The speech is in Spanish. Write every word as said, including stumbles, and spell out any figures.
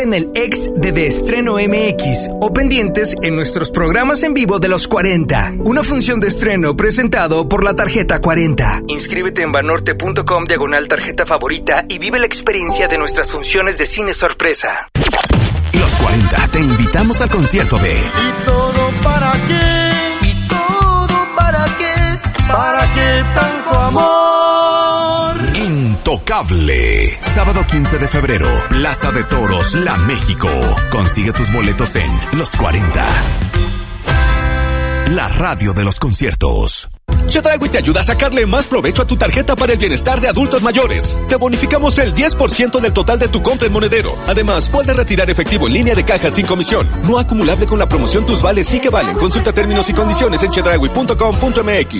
En el ex de De Estreno M X o pendientes en nuestros programas en vivo de los cuarenta. Una función de estreno presentado por la tarjeta cuarenta. Inscríbete en banorte.com diagonal tarjeta favorita y vive la experiencia de nuestras funciones de cine sorpresa. Los cuarenta, te invitamos al concierto de... ¿Y todo para qué? ¿Y todo para qué? ¿Para qué tanto amor? Intocable. Sábado quince de febrero, Plaza de Toros, La México. Consigue tus boletos en Los cuarenta. La radio de los conciertos. Chedraui te ayuda a sacarle más provecho a tu tarjeta para el bienestar de adultos mayores. Te bonificamos el diez por ciento del total de tu compra en Monedero. Además, puedes retirar efectivo en línea de caja sin comisión. No acumulable con la promoción Tus Vales sí que valen. Consulta términos y condiciones en chedraui punto com punto m x.